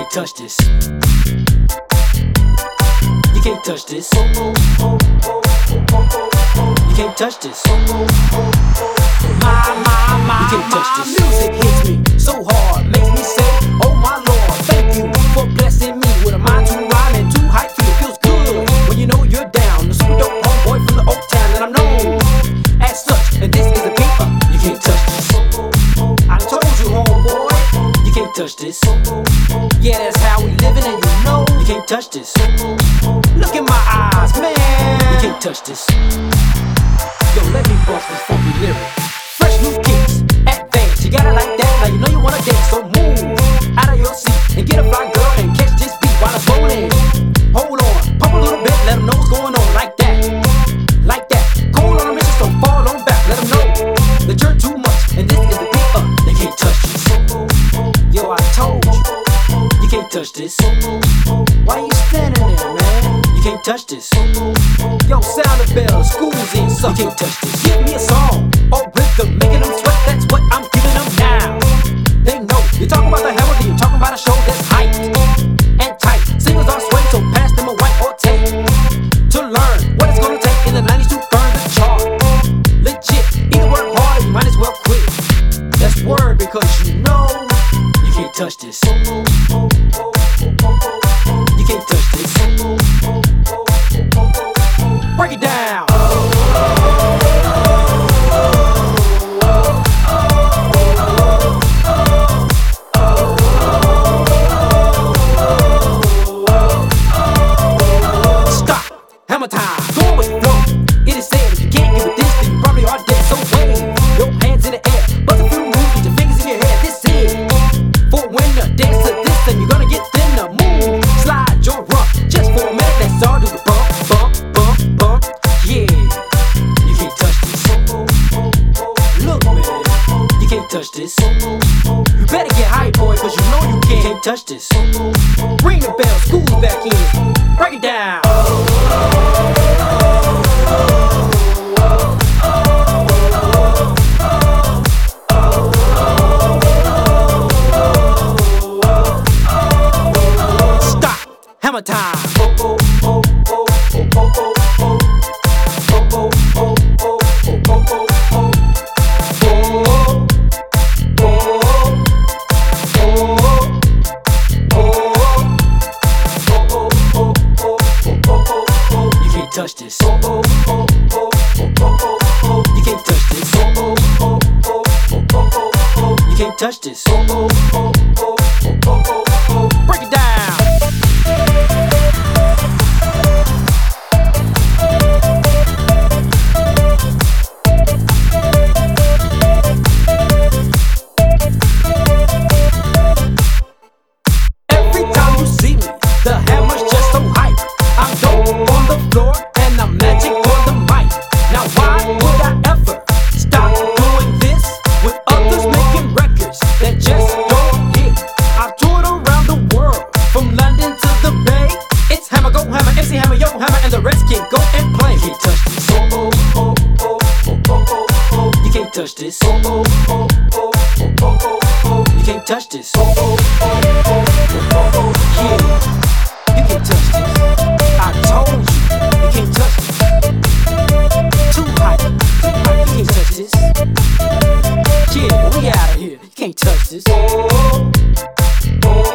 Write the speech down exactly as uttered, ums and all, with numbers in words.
can't touch this. You can't touch this. You can't touch this. My, my, my, you can't touch this. Music hits me so hard, makes me say, oh my Lord, thank you for blessing me with a mind to rhyme and to hype feel. Feels good when you know you're down. The super dope homeboy from the Oak Town, and I'm known as such. And this is a beat up. You can't touch this. I told you, homeboy, you can't touch this. Yeah, that's how we living, and you know you can't touch this. Look in my eyes, man. You can't touch this. Yo, let me bust this funky lyric. Fresh new kicks, advance. You got it like that, now you know you wanna dance. So move out of your seat and get a fly girl and catch this beat while it's rolling. Hold on, pump a little bit, let them know what's going on. Like that, like that. Cold on a mission, so fall on back. Let them know that you're too much, and this is the beat up. They can't touch this. Yo, I told you, you can't touch this. Why you standing there, man? You can't touch this. Yo, sound the bell, school's in, so you can't touch this. Give me a song or rhythm, making them sweat, that's what I'm giving them now. They know, you're talking about the hammer, you're talking about a show that's hyped and tight. Singles are sweating, so pass them a white or tape to learn what it's gonna take in the nineties to burn the chart. Legit, either work hard or you might as well quit. That's word, because you know you can't touch this. You can't touch this. Break it down. Stop. Hammer time. Going with the flow. It is said if you can't give it this, then you probably are dead. So wave your hands in the air. Bust a few moves with your fingers in your head. This is for when the dance to this, then you're gonna get thinner. Move, slide your rump just for a minute. That's all. Do the bump, bump, bump, bump. Yeah, you can't touch this. Look, man, you can't touch this. You better get hype, boy, cause you know you can't, can't touch this. Ring the bell, school's back in. Break it down. Stop. Hammer time. Touch this. You can't touch this. You can't touch this. Break it down. Every time you see me, the hammer's just so hype. I'm dope on the floor and I'm magic on the mic. Now why would I ever stop doing this with others making records that just don't hit? I've toured around the world, from London to the Bay. It's Hammer, go Hammer, M C Hammer, yo Hammer, and the rest can go and play. You can't touch this. You can't touch this. You can't touch this. Yeah, you can't touch this. I told you, you can't touch this. Too hype, too hype, you can't touch this. Yeah, we out of here, you can't touch this.